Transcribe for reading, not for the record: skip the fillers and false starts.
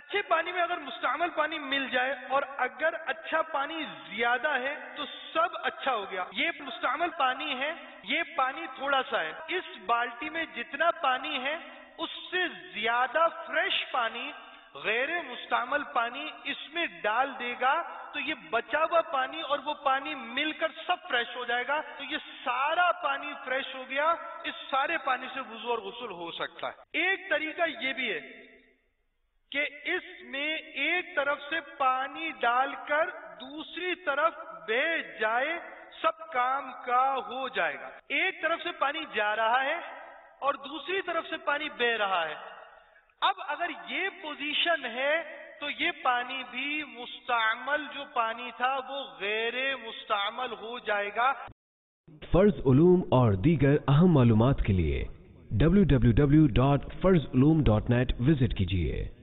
اچھے پانی میں اگر مستعمل پانی مل جائے اور اگر اچھا پانی زیادہ ہے تو سب اچھا ہو گیا. یہ مستعمل پانی ہے، یہ پانی تھوڑا سا ہے، اس بالٹی میں جتنا پانی ہے اس سے زیادہ فریش پانی غیر مستعمل پانی اس میں ڈال دے گا تو یہ بچا ہوا پانی اور وہ پانی مل کر سب فریش ہو جائے گا. تو یہ سارا پانی فریش ہو گیا. اس سارے پانی سے وضو اور غسل ہو سکتا ہے. ایک طریقہ یہ بھی ہے کہ اس میں ایک طرف سے پانی ڈال کر دوسری طرف بہہ جائے، سب کام کا ہو جائے گا. ایک طرف سے پانی جا رہا ہے اور دوسری طرف سے پانی بہہ رہا ہے. اب اگر یہ پوزیشن ہے تو یہ پانی بھی مستعمل جو پانی تھا وہ غیر مستعمل ہو جائے گا. فرض علوم اور دیگر اہم معلومات کے لیے www.farzulum.net وزٹ کیجیے.